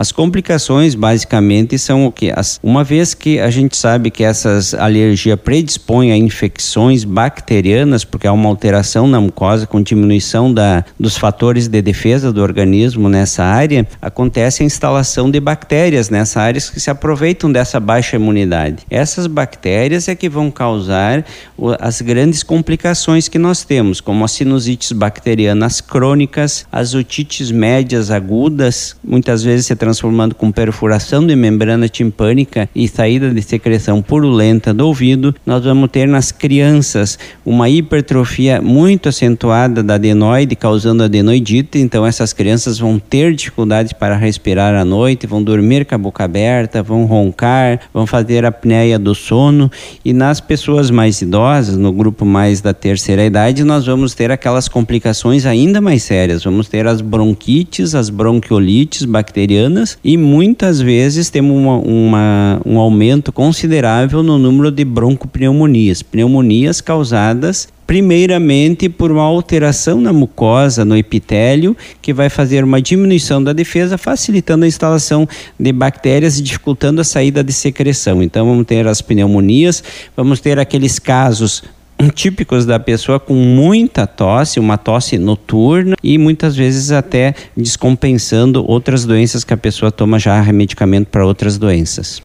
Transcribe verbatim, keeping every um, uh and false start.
As complicações basicamente são o que? As, uma vez que a gente sabe que essas alergias predispõem a infecções bacterianas, porque há uma alteração na mucosa com diminuição da, dos fatores de defesa do organismo nessa área, acontece a instalação de bactérias nessa área que se aproveitam dessa baixa imunidade. Essas bactérias é que vão causar o, as grandes complicações que nós temos, como as sinusites bacterianas crônicas, as otites médias agudas, muitas vezes se transformando com perfuração de membrana timpânica e saída de secreção purulenta do ouvido. Nós vamos ter nas crianças uma hipertrofia muito acentuada da adenoide, causando adenoidite, então essas crianças vão ter dificuldades para respirar à noite, vão dormir com a boca aberta, vão roncar, vão fazer apneia do sono. E nas pessoas mais idosas, no grupo mais da terceira idade, nós vamos ter aquelas complicações ainda mais sérias, vamos ter as bronquites, as bronquiolites bacterianas e muitas vezes temos uma, uma, um aumento considerável no número de broncopneumonias, pneumonias causadas primeiramente por uma alteração na mucosa, no epitélio, que vai fazer uma diminuição da defesa, facilitando a instalação de bactérias e dificultando a saída de secreção. Então vamos ter as pneumonias, vamos ter aqueles casos típicos da pessoa com muita tosse, uma tosse noturna e muitas vezes até descompensando outras doenças que a pessoa toma já medicamento para outras doenças.